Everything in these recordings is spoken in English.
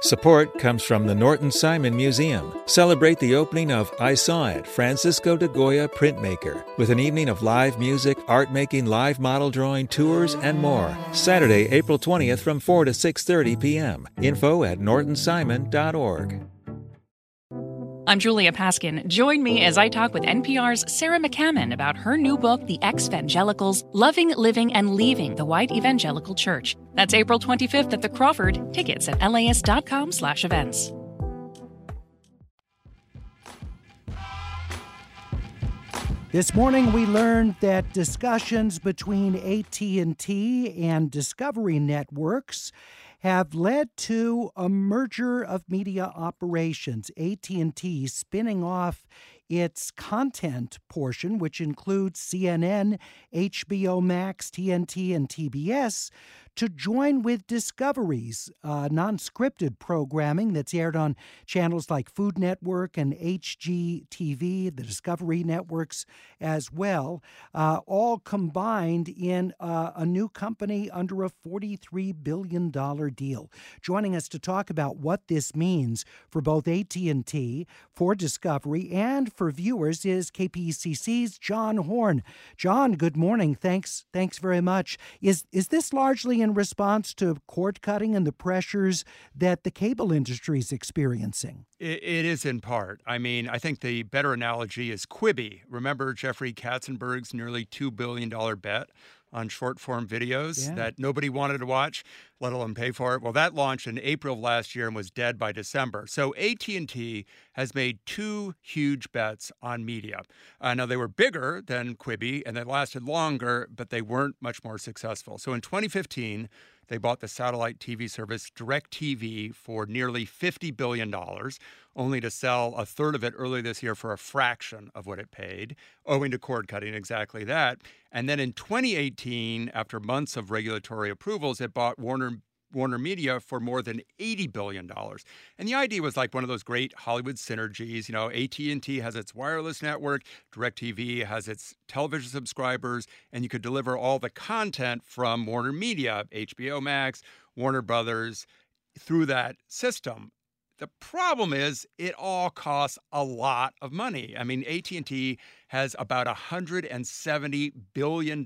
Support comes from the Norton Simon Museum. Celebrate the opening of I Saw It, Francisco de Goya Printmaker, with an evening of live music, art making, live model drawing, tours, and more. Saturday, April 20th from 4 to 6:30 p.m. Info at nortonsimon.org. I'm Julia Paskin. Join me as I talk with NPR's Sarah McCammon about her new book, The Ex-Vangelicals, Loving, Living, and Leaving the White Evangelical Church. That's April 25th at the Crawford. Tickets at las.com/events. This morning we learned that discussions between AT&T and Discovery Networks have led to a merger of media operations. AT&T spinning off its content portion, which includes CNN, HBO Max, TNT, and TBS, to join with Discovery's non-scripted programming that's aired on channels like Food Network and HGTV, the Discovery networks as well, all combined in a new company under a $43 billion deal. Joining us to talk about what this means for both AT&T, for Discovery, and for viewers is KPCC's John Horn. John, good morning. Thanks very much. Is this largely in response to cord cutting and the pressures that the cable industry is experiencing? It is in part. I mean, I think the better analogy is Quibi. Remember Jeffrey Katzenberg's nearly $2 billion bet on short-form videos that nobody wanted to watch, let alone pay for it? Well, that launched in April of last year and was dead by December. So AT&T has made two huge bets on media. Now, they were bigger than Quibi, and they lasted longer, but they weren't much more successful. So in 2015, they bought the satellite TV service DirecTV for nearly $50 billion, only to sell a third of it earlier this year for a fraction of what it paid, owing to cord cutting, exactly that. And then in 2018, after months of regulatory approvals, it bought Warner Media for more than $80 billion. And the idea was like one of those great Hollywood synergies. You know, AT&T has its wireless network, DirecTV has its television subscribers, and you could deliver all the content from Warner Media, HBO Max, Warner Brothers, through that system. The problem is it all costs a lot of money. I mean, AT&T has about $170 billion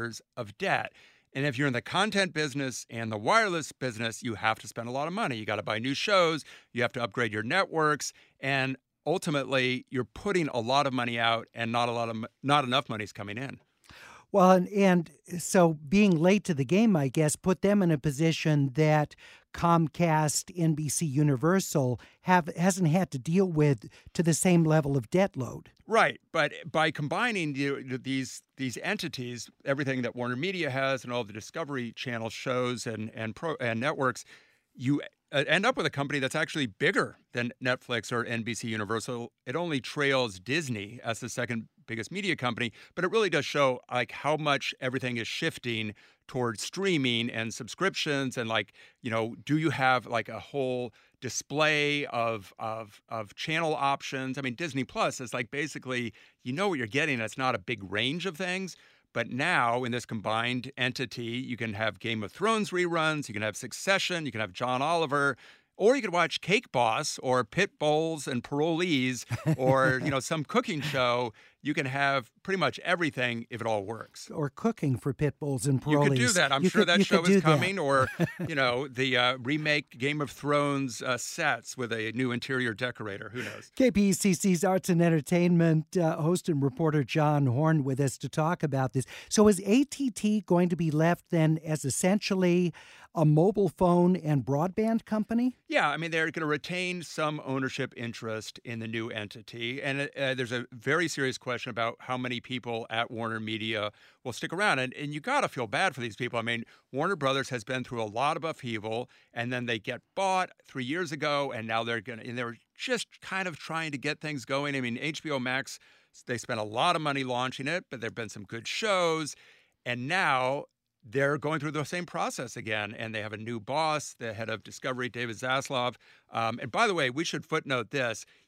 of debt. And if you're in the content business and the wireless business, you have to spend a lot of money. You got to buy new shows, you have to upgrade your networks, and ultimately you're putting a lot of money out and not enough money's coming in. Well, and so being late to the game, I guess, put them in a position that Comcast, NBC Universal hasn't had to deal with to the same level of debt load. Right, but by combining these entities, everything that Warner Media has and all the Discovery Channel shows and networks, you end up with a company that's actually bigger than Netflix or NBC Universal. It only trails Disney as the second biggest media company, but it really does show like how much everything is shifting towards streaming and subscriptions. And like, you know, do you have like a whole display of channel options? I mean, Disney Plus is like basically, you know what you're getting. It's not a big range of things. But now in this combined entity, you can have Game of Thrones reruns, you can have Succession, you can have John Oliver, or you could watch Cake Boss or Pit Bowls and Parolees or, you know, some cooking show. You can have pretty much everything if it all works. Or cooking for Pit Bulls and Parolees. You could do that. I'm sure that show is coming. Or, you know, the remake Game of Thrones sets with a new interior decorator. Who knows? KPCC's Arts and Entertainment host and reporter John Horn with us to talk about this. So is AT&T going to be left then as essentially a mobile phone and broadband company? Yeah, I mean, they're going to retain some ownership interest in the new entity. And there's a very serious question about how many people at Warner Media will stick around. And you got to feel bad for these people. I mean, Warner Brothers has been through a lot of upheaval, and then they get bought 3 years ago, and now they're just kind of trying to get things going. I mean, HBO Max, they spent a lot of money launching it, but there have been some good shows. And now they're going through the same process again, and they have a new boss, the head of Discovery, David Zaslav. And by the way, we should footnote this.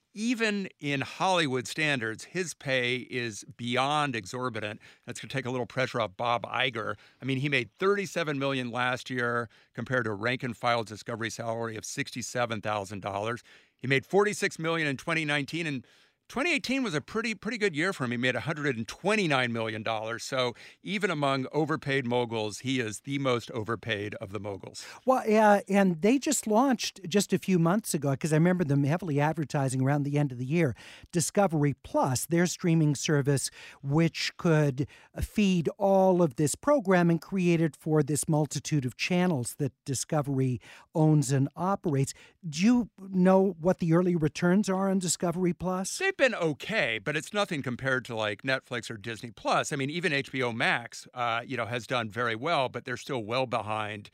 even in Hollywood standards, his pay is beyond exorbitant. That's going to take a little pressure off Bob Iger. I mean, he made $37 million last year compared to a rank-and-file Discovery salary of $67,000. He made $46 million in 2019, and 2018 was a pretty good year for him. He made $129 million. So even among overpaid moguls, he is the most overpaid of the moguls. Well, and they just launched just a few months ago, because I remember them heavily advertising around the end of the year, Discovery Plus, their streaming service, which could feed all of this programming created for this multitude of channels that Discovery owns and operates. Do you know what the early returns are on Discovery Plus? They've been okay, but it's nothing compared to like Netflix or Disney Plus. I mean, even HBO Max, has done very well, but they're still well behind.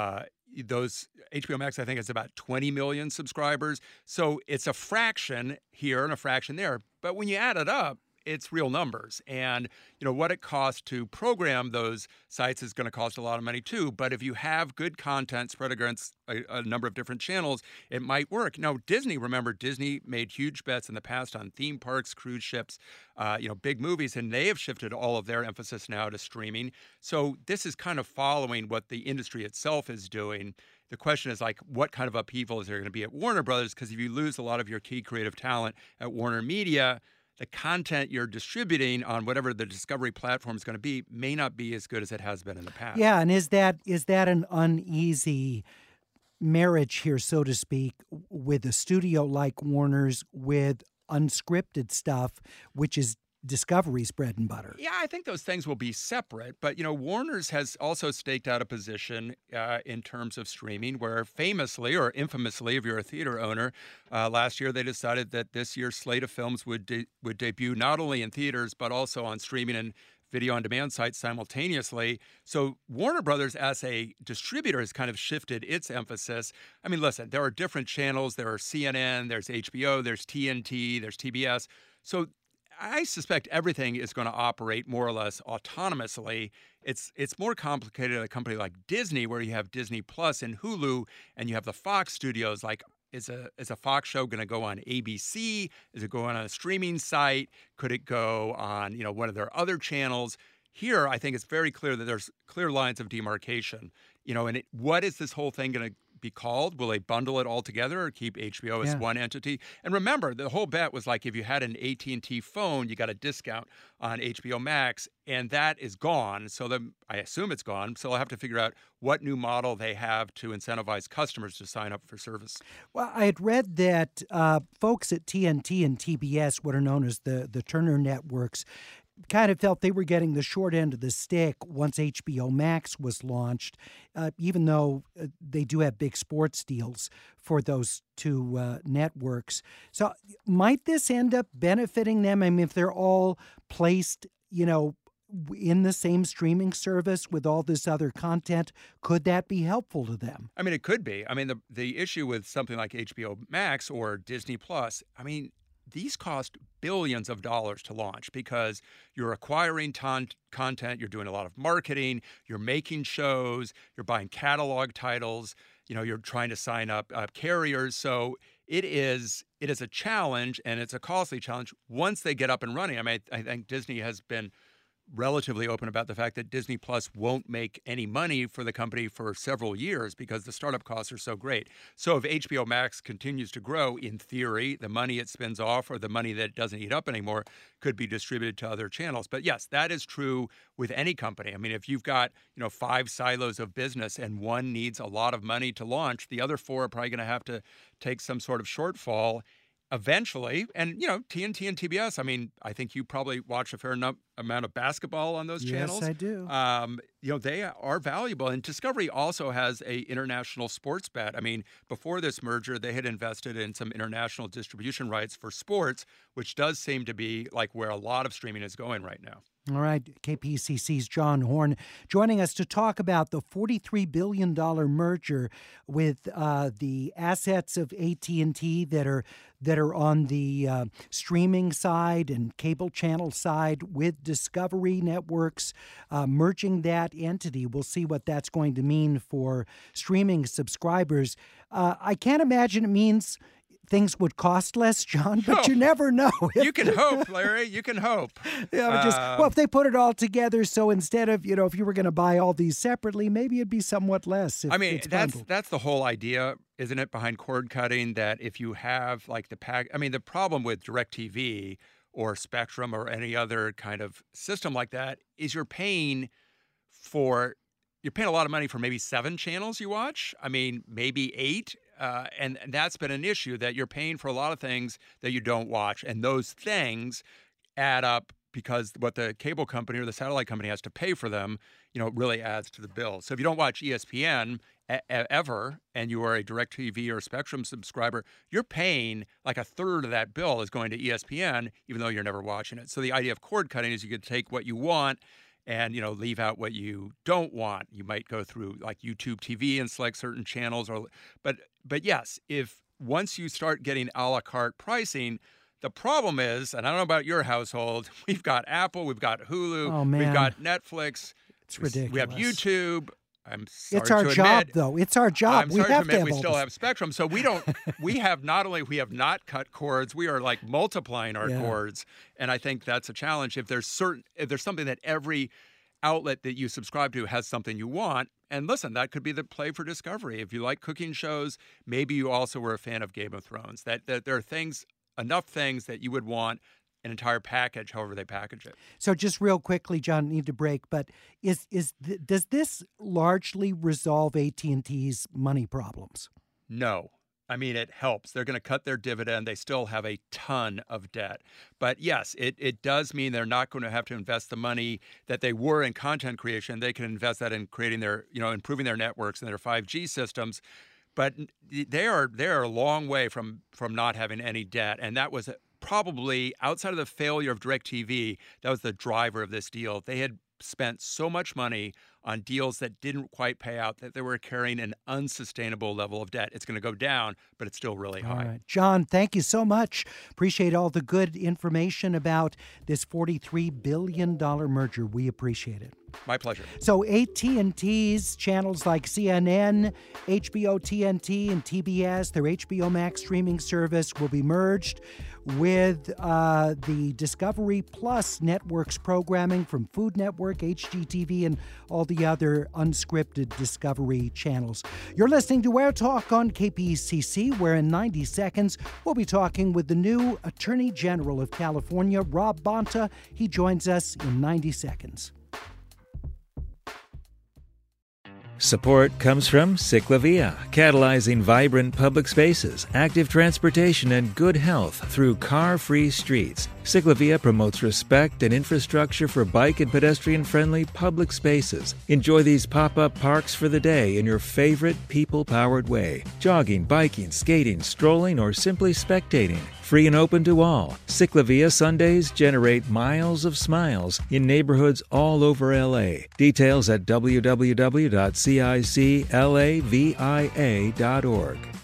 Those HBO Max, I think, has about 20 million subscribers. So it's a fraction here and a fraction there. But when you add it up, it's real numbers. And, what it costs to program those sites is going to cost a lot of money too. But if you have good content spread against a number of different channels, it might work. Now, Disney made huge bets in the past on theme parks, cruise ships, big movies, and they have shifted all of their emphasis now to streaming. So this is kind of following what the industry itself is doing. The question is, like, what kind of upheaval is there going to be at Warner Brothers? Because if you lose a lot of your key creative talent at Warner Media, the content you're distributing on whatever the Discovery platform is going to be may not be as good as it has been in the past. Yeah, and is that an uneasy marriage here, so to speak, with a studio like Warner's with unscripted stuff, which is Discovery's bread and butter? Yeah, I think those things will be separate. But, Warner's has also staked out a position in terms of streaming where famously or infamously, if you're a theater owner, last year they decided that this year's slate of films would debut not only in theaters but also on streaming and video on demand sites simultaneously. So Warner Brothers as a distributor has kind of shifted its emphasis. I mean, listen, there are different channels. There are CNN, there's HBO, there's TNT, there's TBS. So I suspect everything is going to operate more or less autonomously. It's more complicated at a company like Disney, where you have Disney Plus and Hulu, and you have the Fox studios. Like, is a Fox show going to go on ABC? Is it going on a streaming site? Could it go on one of their other channels? Here, I think it's very clear that there's clear lines of demarcation. And what is this whole thing going to be called? Will they bundle it all together or keep HBO as one entity? And remember, the whole bet was like if you had an AT&T phone, you got a discount on HBO Max, and that is gone. So I assume it's gone. So I'll have to figure out what new model they have to incentivize customers to sign up for service. Well, I had read that folks at TNT and TBS, what are known as the Turner networks, kind of felt they were getting the short end of the stick once HBO Max was launched, even though they do have big sports deals for those two networks. So might this end up benefiting them? I mean, if they're all placed, in the same streaming service with all this other content, could that be helpful to them? I mean, it could be. I mean, the issue with something like HBO Max or Disney Plus, I mean, these cost billions of dollars to launch because you're acquiring content, you're doing a lot of marketing, you're making shows, you're buying catalog titles, you're trying to sign up carriers. So it is a challenge, and it's a costly challenge once they get up and running. I mean, I think Disney has been relatively open about the fact that Disney Plus won't make any money for the company for several years because the startup costs are so great. So if HBO Max continues to grow, in theory, the money it spins off or the money that it doesn't eat up anymore could be distributed to other channels. But yes, that is true with any company. I mean, if you've got, 5 silos of business and one needs a lot of money to launch, the other 4 are probably going to have to take some sort of shortfall eventually. And, TNT and TBS, I mean, I think you probably watch a fair amount of basketball on those channels. Yes, I do. They are valuable. And Discovery also has a international sports bet. I mean, before this merger, they had invested in some international distribution rights for sports, which does seem to be like where a lot of streaming is going right now. All right, KPCC's John Horn joining us to talk about the $43 billion merger with the assets of AT&T that are on the streaming side and cable channel side with Discovery Networks, merging that entity. We'll see what that's going to mean for streaming subscribers. I can't imagine it means things would cost less, John, but you never know. You can hope, Larry. You can hope. Yeah, if they put it all together, so instead of, if you were going to buy all these separately, maybe it'd be somewhat less. That's the whole idea, isn't it, behind cord cutting, that if you have like the problem with DirecTV or Spectrum or any other kind of system like that is you're paying a lot of money for maybe 7 channels you watch. I mean, maybe 8. And that's been an issue, that you're paying for a lot of things that you don't watch. And those things add up because what the cable company or the satellite company has to pay for them, really adds to the bill. So if you don't watch ESPN ever, and you are a DirecTV or Spectrum subscriber, you're paying like a third of that bill is going to ESPN, even though you're never watching it. So the idea of cord cutting is you could take what you want and, leave out what you don't want. You might go through like YouTube TV and select certain channels, but yes, if once you start getting a la carte pricing, the problem is, and I don't know about your household, we've got Apple, we've got Hulu, we've got Netflix. It's ridiculous. We have YouTube. I'm sorry it's our to job, admit, though. It's our job. I'm we sorry have to admit to we still have Spectrum. So we have not cut cords, we are like multiplying our cords. And I think that's a challenge. If there's something that every outlet that you subscribe to has something you want, and listen, that could be the play for Discovery. If you like cooking shows, maybe you also were a fan of Game of Thrones. That there are enough things that you would want an entire package, however they package it. So just real quickly, John, need to break, but does this largely resolve AT&T's money problems? No. I mean, it helps. They're going to cut their dividend. They still have a ton of debt. But yes, it does mean they're not going to have to invest the money that they were in content creation. They can invest that in creating improving their networks and their 5G systems. But they are a long way from not having any debt. And that was probably, outside of the failure of DirecTV, that was the driver of this deal. They had spent so much money on deals that didn't quite pay out that they were carrying an unsustainable level of debt. It's going to go down, but it's still really high. All right. John, thank you so much. Appreciate all the good information about this $43 billion merger. We appreciate it. My pleasure. So AT&T's channels like CNN, HBO TNT, and TBS, their HBO Max streaming service, will be merged with the Discovery Plus network's programming from Food Network, HGTV, and all the other unscripted Discovery channels. You're listening to Air Talk on KPCC, where in 90 seconds we'll be talking with the new Attorney General of California, Rob Bonta. He joins us in 90 seconds. Support comes from Ciclavia, catalyzing vibrant public spaces, active transportation, and good health through car-free streets. Ciclavia promotes respect and infrastructure for bike and pedestrian-friendly public spaces. Enjoy these pop-up parks for the day in your favorite people-powered way. Jogging, biking, skating, strolling, or simply spectating. Free and open to all. Ciclavia Sundays generate miles of smiles in neighborhoods all over LA. Details at www.ciclavia.org.